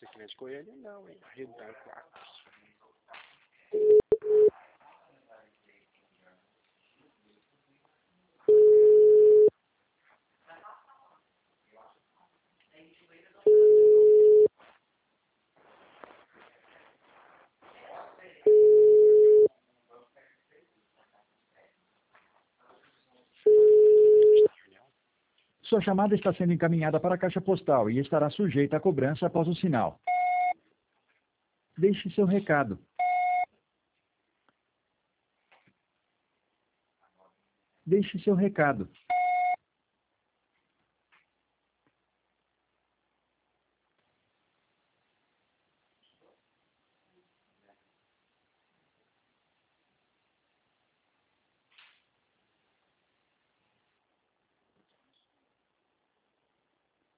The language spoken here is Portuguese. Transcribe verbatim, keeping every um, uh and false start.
Você que mexe com ele, não, hein? Arredar quatro. Sua chamada está sendo encaminhada para a caixa postal e estará sujeita a cobrança após o sinal. Deixe seu recado. Deixe seu recado.